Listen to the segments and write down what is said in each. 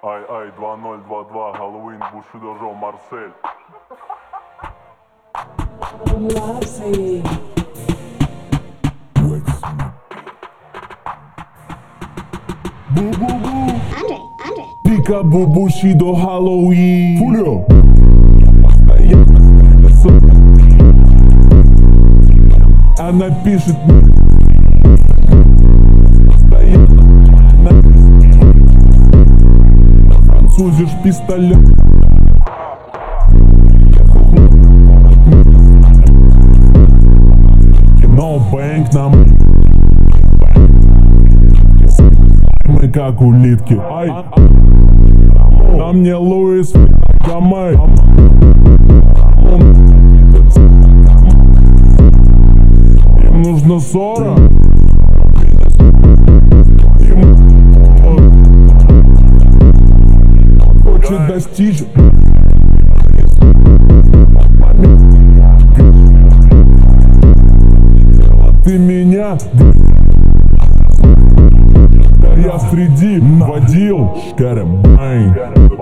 Ай, 2022, Halloween, Bushido Joe, Марсель. Andre. Peekaboo, Bushido, Halloween. Julio. Она пишет французишь пистолет. Кино бэнк нам. Мы как улитки. Ай. На мне Луис Гамай. Им нужно 40. Хочет достичь. Ты меня. Я среди водил. Шкарабайн.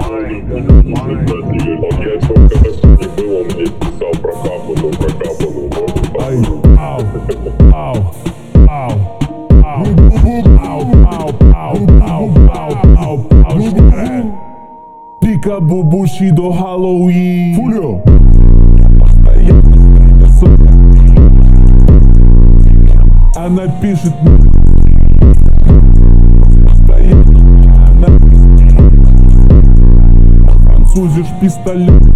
Он мне писал про капану. Ай, ау, ау, ау, ау. Peekaboo, Bushido, Halloween. Julio. Она пишет французишь пистолет.